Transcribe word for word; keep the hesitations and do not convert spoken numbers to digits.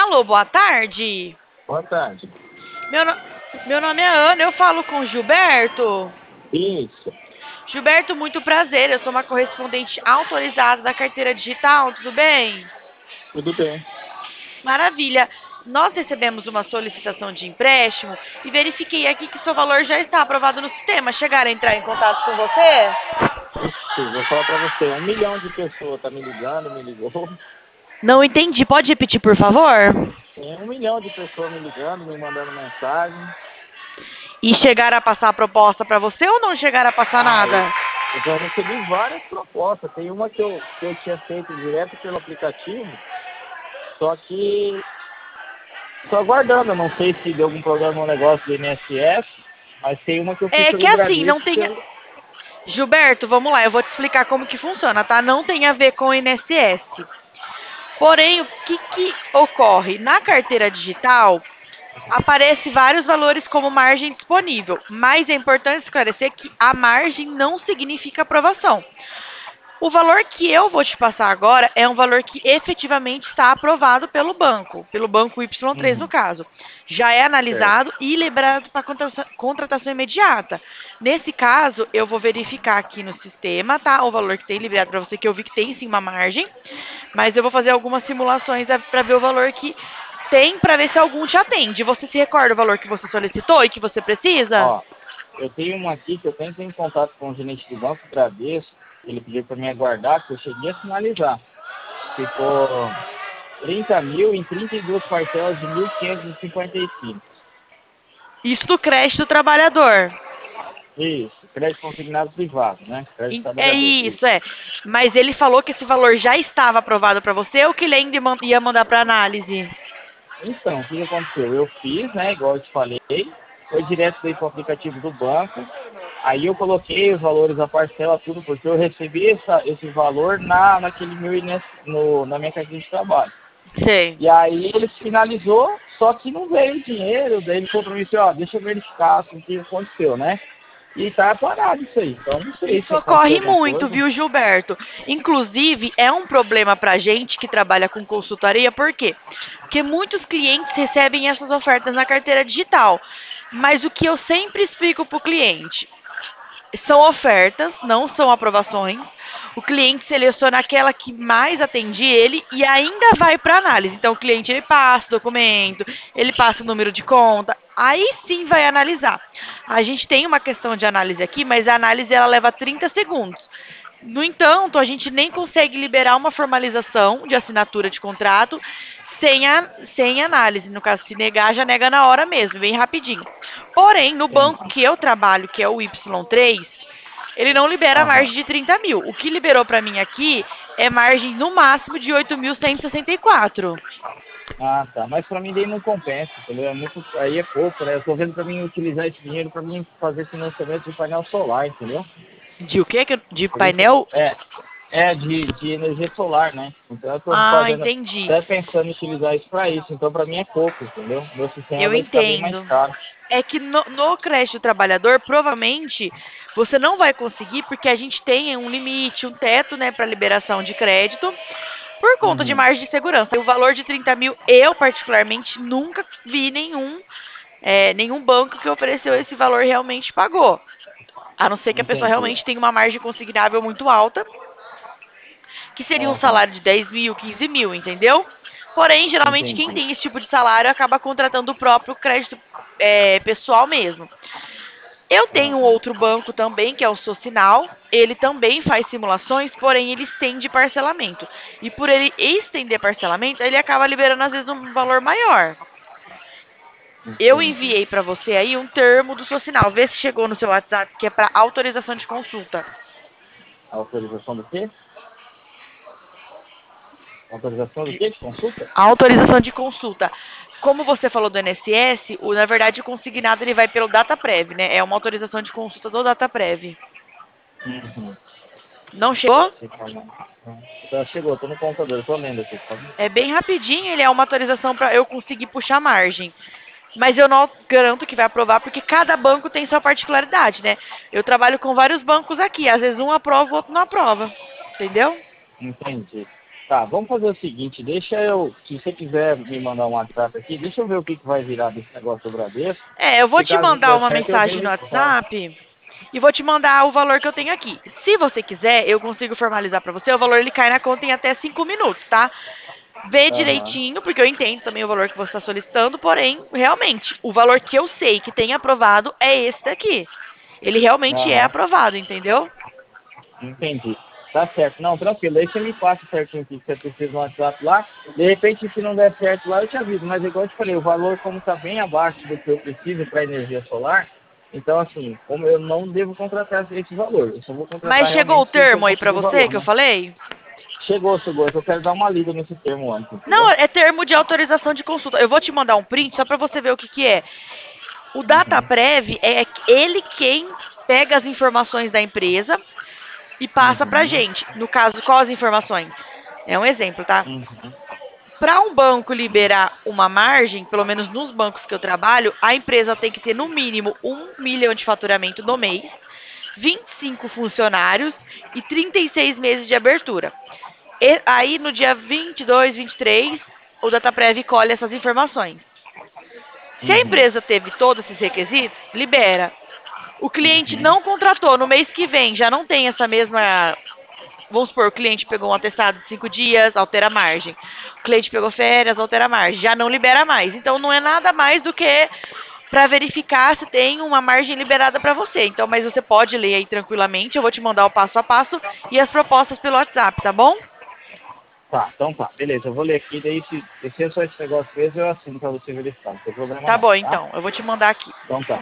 Alô, boa tarde. Boa tarde. Meu, no- Meu nome é Ana, eu falo com o Gilberto. Isso, Gilberto, muito prazer. Eu sou uma correspondente autorizada da carteira digital, tudo bem? tudo bem. Maravilha. Nós recebemos uma solicitação de empréstimo e verifiquei aqui que seu valor já está aprovado no sistema. Chegaram a entrar em contato com você? Ixi, vou falar pra você, um milhão de pessoas tá me ligando, me ligou. Não entendi. Pode repetir, por favor? Tem um milhão de pessoas me ligando, me mandando mensagem. E chegaram a passar a proposta para você ou não chegaram a passar Ah, eu, nada? eu já recebi várias propostas. Tem uma que eu, que eu tinha feito direto pelo aplicativo, só que tô aguardando. Eu não sei se deu algum problema no negócio do I N S S, mas tem uma que eu fiz É que pelo assim, não Bradesco. tem. Pelo... Gilberto, vamos lá, eu vou te explicar como que funciona, tá? Não tem a ver com o I N S S. Porém, o que que ocorre? Na carteira digital, aparece vários valores como margem disponível, mas é importante esclarecer que a margem não significa aprovação. O valor que eu vou te passar agora é um valor que efetivamente está aprovado pelo banco, pelo banco Y três no Uhum, caso. Já é certo. analisado e liberado para contratação imediata. Nesse caso, eu vou verificar aqui no sistema, tá? O valor que tem liberado para você, que eu vi que tem sim uma margem, mas eu vou fazer algumas simulações para ver o valor que tem, para ver se algum te atende. Você se recorda o valor que você solicitou e que você precisa? Ó, eu tenho uma aqui que eu tenho que ter em contato com o gerente do banco Bradesco. Ele pediu para me aguardar, que eu cheguei a finalizar. Ficou trinta mil em trinta e duas parcelas de mil quinhentos e cinquenta e cinco. Isso do crédito do trabalhador. Isso, crédito consignado privado, né? Crédito É trabalhador. Isso. isso, é. Mas ele falou que esse valor já estava aprovado para você ou que ele ainda ia mandar para análise? Então, o que aconteceu? Eu fiz, né? Igual eu te falei, foi direto daí para o aplicativo do banco. Aí eu coloquei os valores da parcela, tudo, porque eu recebi essa, esse valor na, naquele meu I N S, no, na minha carteira de trabalho. Sei. E aí ele finalizou, só que não veio o dinheiro, daí ele falou pra mim assim, ó, deixa eu verificar assim, o que aconteceu, né? E tá parado isso aí, então não sei Isso se aconteceu ocorre alguma muito, coisa. viu, Gilberto? Inclusive, é um problema para gente que trabalha com consultoria, por quê? Porque muitos clientes recebem essas ofertas na carteira digital. Mas o que eu sempre explico para o cliente, são ofertas, não são aprovações. O cliente seleciona aquela que mais atende ele e ainda vai para análise. Então, o cliente ele passa o documento, ele passa o número de conta, aí sim vai analisar. A gente tem uma questão de análise aqui, mas a análise ela leva trinta segundos. No entanto, a gente nem consegue liberar uma formalização de assinatura de contrato sem, a, sem análise. No caso, se negar, já nega na hora mesmo, bem rapidinho. Porém, no banco Entendi. que eu trabalho, que é o Y três, ele não libera Aham. margem de trinta mil. O que liberou para mim aqui é margem no máximo de oito mil cento e sessenta e quatro. Ah, tá. Mas pra mim daí não compensa, entendeu? É muito, aí é pouco, né? Eu tô vendo pra mim utilizar esse dinheiro pra mim fazer financiamento de painel solar, entendeu? De o quê? De Por isso, painel? é, é de, de energia solar, né? Então eu tô Ah, fazendo, entendi. até pensando em utilizar isso pra isso. Então pra mim é pouco, entendeu? Meu sistema Eu vai ficar bem mais entendo. caro. É que no, no crédito trabalhador, provavelmente, você não vai conseguir, porque a gente tem um limite, um teto, né, para liberação de crédito, por conta de Uhum. margem de segurança. E o valor de trinta mil, eu, particularmente, nunca vi nenhum, é, nenhum banco que ofereceu esse valor realmente pagou. A não ser que a pessoa Entendi. realmente tenha uma margem consignável muito alta, que seria um Aham. salário de dez mil, quinze mil, entendeu? Porém, geralmente, quem Entendi. tem esse tipo de salário acaba contratando o próprio crédito é, pessoal mesmo. Eu tenho um Aham. outro banco também, que é o Socinal. Ele também faz simulações, porém ele estende parcelamento. E por ele estender parcelamento, ele acaba liberando às vezes um valor maior. Eu Entendi. enviei para você aí um termo do Socinal. Vê se chegou no seu WhatsApp, que é para autorização de consulta. Autorização do quê? Autorização do quê? De consulta? A autorização de consulta. Como você falou do I N S S, o, na verdade o consignado ele vai pelo DataPrev, né? É uma autorização de consulta do DataPrev. Uhum. Não chegou? Então, chegou, tô no computador, tô lendo aqui, tá? É bem rapidinho, ele é uma autorização para eu conseguir puxar margem. Mas eu não garanto que vai aprovar, porque cada banco tem sua particularidade, né? Eu trabalho com vários bancos aqui, às vezes um aprova, o outro não aprova. Entendeu? Entendi. Tá, vamos fazer o seguinte, deixa eu, se você quiser me mandar um WhatsApp aqui, deixa eu ver o que, que vai virar desse negócio do Bradesco. É, eu vou Se te caso não mandar der uma certo, eu mensagem no vejo, claro. WhatsApp e vou te mandar o valor que eu tenho aqui. Se você quiser, eu consigo formalizar pra você. O valor ele cai na conta em até cinco minutos, tá? Vê Aham. direitinho, porque eu entendo também o valor que você está solicitando, porém, realmente, o valor que eu sei que tem aprovado é esse daqui. Ele realmente é Aham. aprovado, entendeu? Entendi. Tá certo. Não, tranquilo. Aí você me passa certinho o que você precisa no WhatsApp lá. De repente, se não der certo lá, eu te aviso. Mas igual eu te falei, o valor como está bem abaixo do que eu preciso para energia solar, então assim, como eu não devo contratar esse valor. Eu só vou contratar Mas chegou o realmente se eu termo aí pra conseguir o você valor, que eu né? falei? Chegou, chegou. Eu quero dar uma lida nesse termo antes, Não, entendeu? é termo de autorização de consulta. Eu vou te mandar um print só pra você ver o que que é. O Uhum. DataPrev é ele quem pega as informações da empresa e passa pra Uhum. gente. No caso, quais as informações? É um exemplo, tá? Uhum. Para um banco liberar uma margem, pelo menos nos bancos que eu trabalho, a empresa tem que ter no mínimo um milhão de faturamento no mês, vinte e cinco funcionários e trinta e seis meses de abertura. E aí, no dia vinte e dois, vinte e três, o DataPrev colhe essas informações. Se a Uhum. empresa teve todos esses requisitos, libera. O cliente Uhum. não contratou no mês que vem, já não tem essa mesma. Vamos supor, o cliente pegou um atestado de cinco dias, altera a margem. O cliente pegou férias, altera a margem. Já não libera mais. Então, não é nada mais do que para verificar se tem uma margem liberada para você. Então, mas você pode ler aí tranquilamente. Eu vou te mandar o passo a passo e as propostas pelo WhatsApp, tá bom? Tá, então tá. Beleza, eu vou ler aqui. Daí, se, se é só esse negócio mesmo, eu assino pra você verificar. Não tem problema Tá não, bom, tá? então. Eu vou te mandar aqui. Então tá.